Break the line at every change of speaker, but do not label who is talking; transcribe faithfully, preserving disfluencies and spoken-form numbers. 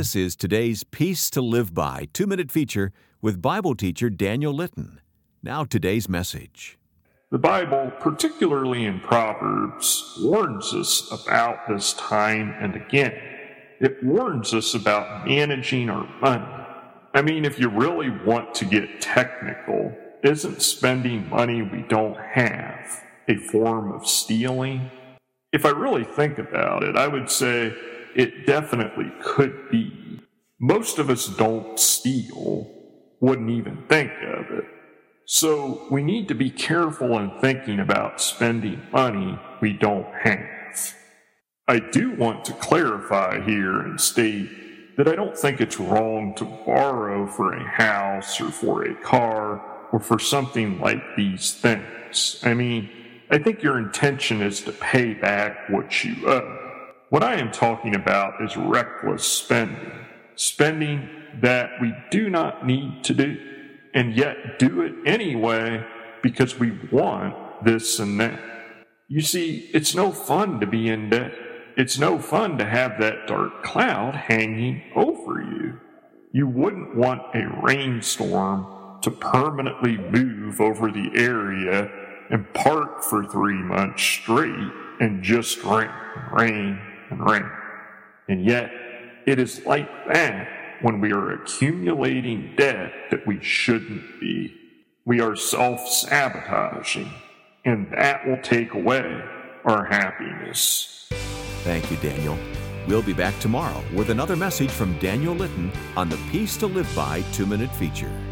This is today's Peace to Live By two-minute feature with Bible teacher Daniel Litton. Now today's message.
The Bible, particularly in Proverbs, warns us about this time and again. It warns us about managing our money. I mean, if you really want to get technical, isn't spending money we don't have a form of stealing? If I really think about it, I would say it definitely could be. Most of us don't steal, wouldn't even think of it. So we need to be careful in thinking about spending money we don't have. I do want to clarify here and state that I don't think it's wrong to borrow for a house or for a car or for something like these things. I mean, I think your intention is to pay back what you owe. What I am talking about is reckless spending. Spending that we do not need to do, and yet do it anyway because we want this and that. You see, it's no fun to be in debt. It's no fun to have that dark cloud hanging over you. You wouldn't want a rainstorm to permanently move over the area and park for three months straight and just rain, rain, and rain. And yet, it is like that when we are accumulating debt that we shouldn't be. We are self-sabotaging, and that will take away our happiness.
Thank you, Daniel. We'll be back tomorrow with another message from Daniel Litton on the Peace to Live By two-minute feature.